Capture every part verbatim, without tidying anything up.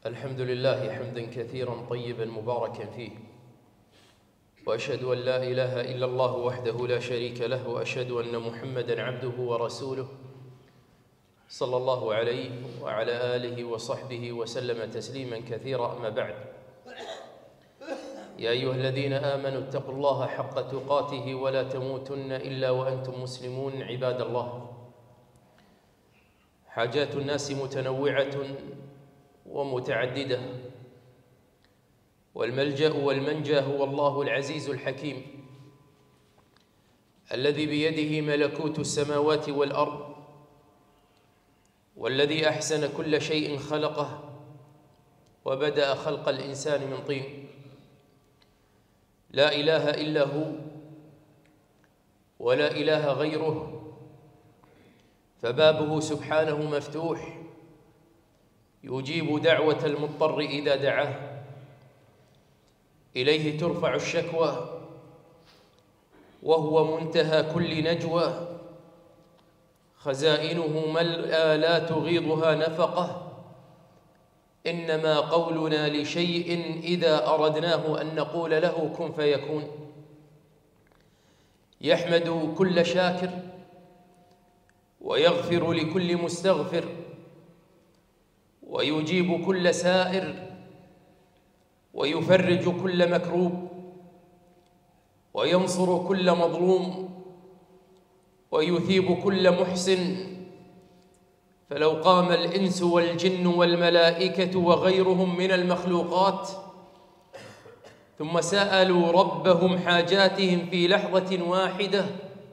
الحمد لله حمدا كثيرا طيبا مباركا فيه، وأشهد أن لا إله إلا الله وحده لا شريك له، وأشهد أن محمدا عبده ورسوله صلى الله عليه وعلى آله وصحبه وسلم تسليما كثيرا. أما بعد، يا أيها الذين آمنوا اتقوا الله حق تقاته ولا تموتن إلا وأنتم مسلمون. عباد الله، حاجات الناس متنوعة ومتعددة، والملجأ والمنجى هو الله العزيز الحكيم الذي بيده ملكوت السماوات والأرض، والذي أحسن كل شيء خلقه وبدأ خلق الإنسان من طين. لا إله إلا هو ولا إله غيره، فبابه سبحانه مفتوح يجيب دعوة المضطر إذا دعاه، إليه ترفع الشكوى وهو منتهى كل نجوى، خزائنه ملأى لا تغيضها نفقة، إنما قولنا لشيء إذا أردناه أن نقول له كن فيكون. يحمد كل شاكر ويغفر لكل مستغفر، ويجيب كل سائر ويفرج كل مكروب، وينصر كل مظلوم، ويثيب كل محسن. فلو قام الإنس والجن والملائكة وغيرهم من المخلوقات ثم سألوا ربهم حاجاتهم في لحظة واحدة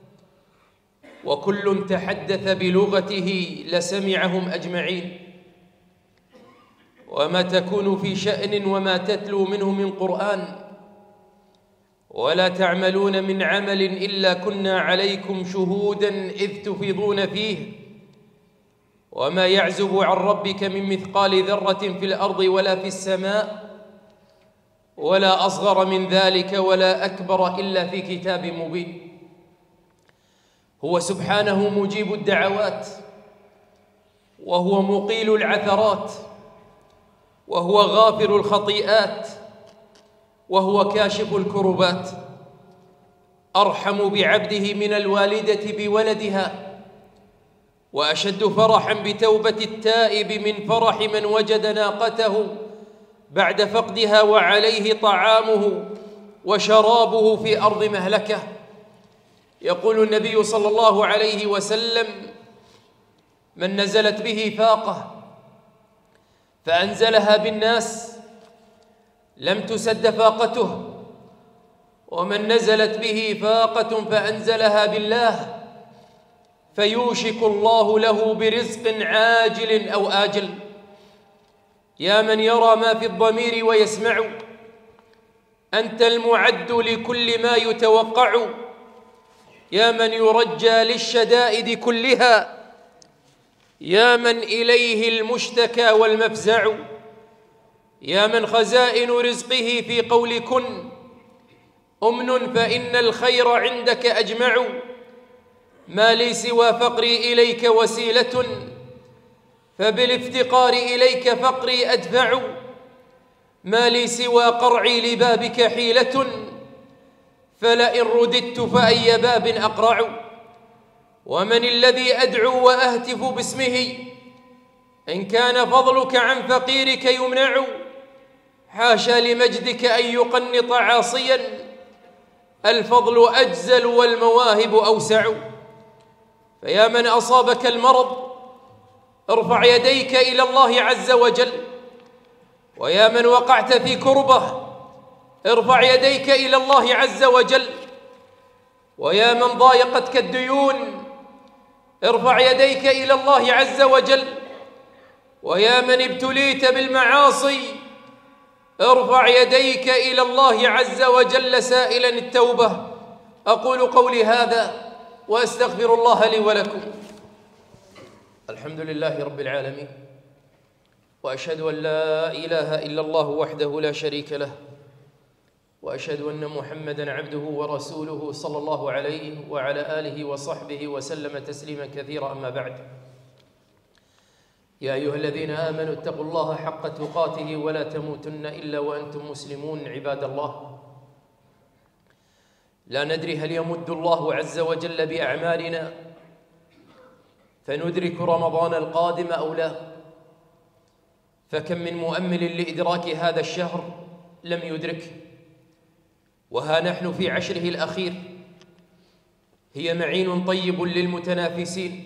وكل تحدث بلغته لسمعهم أجمعين. وما تكون في شأن وما تتلو منه من قرآن ولا تعملون من عمل إلا كنا عليكم شهودا إذ تفيضون فيه، وما يعزب عن ربك من مثقال ذرة في الأرض ولا في السماء ولا أصغر من ذلك ولا أكبر إلا في كتاب مبين. هو سبحانه مجيب الدعوات، وهو مقيل العثرات، وهو غافر الخطيئات، وهو كاشف الكربات، أرحم بعبده من الوالدة بولدها، وأشد فرحا بتوبة التائب من فرح من وجد ناقته بعد فقدها وعليه طعامه وشرابه في أرض مهلكة. يقول النبي صلى الله عليه وسلم: من نزلت به فاقة فأنزلها بالناس لم تسد فاقته، ومن نزلت به فاقة فأنزلها بالله فيوشك الله له برزق عاجل أو آجل. يا من يرى ما في الضمير ويسمع، أنت المعد لكل ما يتوقع. يا من يرجى للشدائد كلها، يا من إليه المشتكى والمفزع. يا من خزائن رزقه في قول كن أمن فإن الخير عندك أجمع. ما لي سوى فقري إليك وسيلة، فبالافتقار إليك فقري أدفع. ما لي سوى قرعي لبابك حيلة، فلئن رددت فأي باب أقرع. ومن الذي أدعو وأهتف باسمه إن كان فضلك عن فقيرك يمنع. حاشا لمجدك أن يقنط عاصيا، الفضل أجزل والمواهب أوسع. فيا من أصابك المرض ارفع يديك إلى الله عز وجل، ويا من وقعت في كربة ارفع يديك إلى الله عز وجل، ويا من ضايقتك الديون ارفع يديك إلى الله عز وجل، ويا من ابتليت بالمعاصي ارفع يديك إلى الله عز وجل سائلا التوبة. أقول قولي هذا وأستغفر الله لي ولكم. الحمد لله رب العالمين، وأشهد أن لا إله إلا الله وحده لا شريك له، وأشهد أن محمدًا عبده ورسوله صلى الله عليه وعلى آله وصحبه وسلم تسليما كثيرا. أما بعد، يا أيها الذين آمنوا اتقوا الله حق تقاته ولا تموتن إلا وأنتم مسلمون. عباد الله، لا ندري هل يمد الله عز وجل بأعمالنا فندرك رمضان القادم أو لا، فكم من مؤمل لإدراك هذا الشهر لم يدركه، وها نحن في عشره الأخير. هي معين طيب للمتنافسين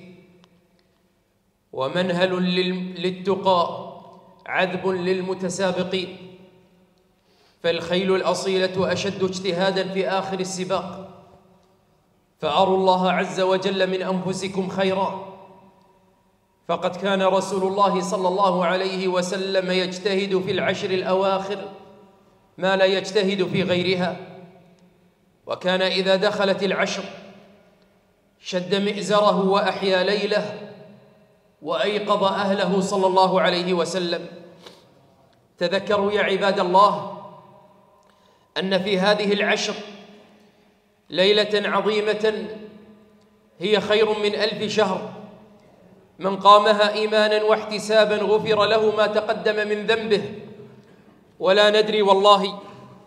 ومنهل للتقى، عذب للمتسابقين، فالخيل الأصيلة أشد اجتهادا في آخر السباق. فأروا الله عز وجل من أنفسكم خيرا، فقد كان رسول الله صلى الله عليه وسلم يجتهد في العشر الأواخر ما لا يجتهد في غيرها، وكان إذا دخلت العشر شد مئزره وأحيا ليله وأيقظ أهله صلى الله عليه وسلم. تذكروا يا عباد الله أن في هذه العشر ليلة عظيمة هي خير من ألف شهر، من قامها إيمانا واحتسابا غفر له ما تقدم من ذنبه. ولا ندري والله،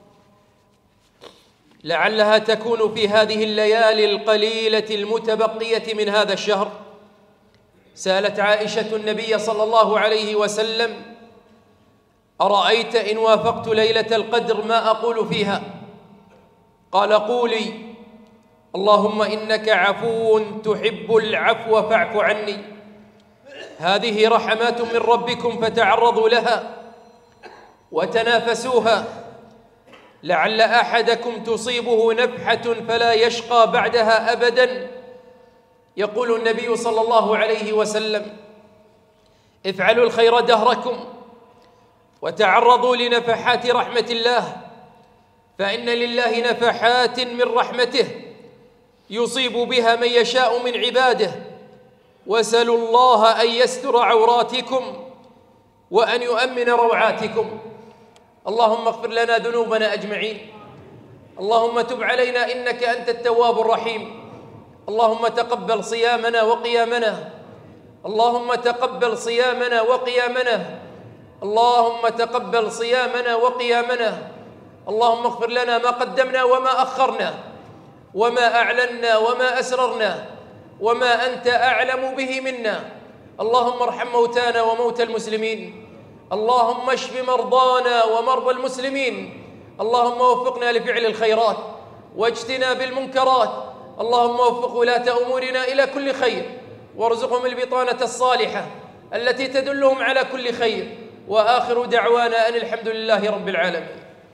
لعلها تكون في هذه الليالي القليلة المتبقية من هذا الشهر. سألت عائشة النبي صلى الله عليه وسلم: أرأيت إن وافقت ليلة القدر ما أقول فيها؟ قال: قولي اللهم إنك عفو تحب العفو فاعف عني. هذه رحمات من ربكم فتعرضوا لها وتنافسوها، لعل أحدكم تصيبه نفحة فلا يشقى بعدها أبدا. يقول النبي صلى الله عليه وسلم: افعلوا الخير دهركم وتعرضوا لنفحات رحمة الله، فإن لله نفحات من رحمته يصيب بها من يشاء من عباده. واسألوا الله أن يستر عوراتكم وأن يؤمن روعاتكم. اللهم اغفر لنا ذنوبنا أجمعين، اللهم تب علينا إنك أنت التواب الرحيم. اللهم تقبل صيامنا وقيامنا، اللهم تقبل صيامنا وقيامنا، اللهم تقبل صيامنا وقيامنا. اللهم اغفر لنا ما قدمنا وما أخرنا وما أعلنا وما أسررنا وما أنت أعلم به منا. اللهم ارحم موتانا وموتى المسلمين، اللهم اشف مرضانا ومرضى المسلمين. اللهم وفقنا لفعل الخيرات واجتناب المنكرات. اللهم وفق ولاة أمورنا إلى كل خير، وارزقهم البطانة الصالحة التي تدلهم على كل خير. وآخر دعوانا أن الحمد لله رب العالمين.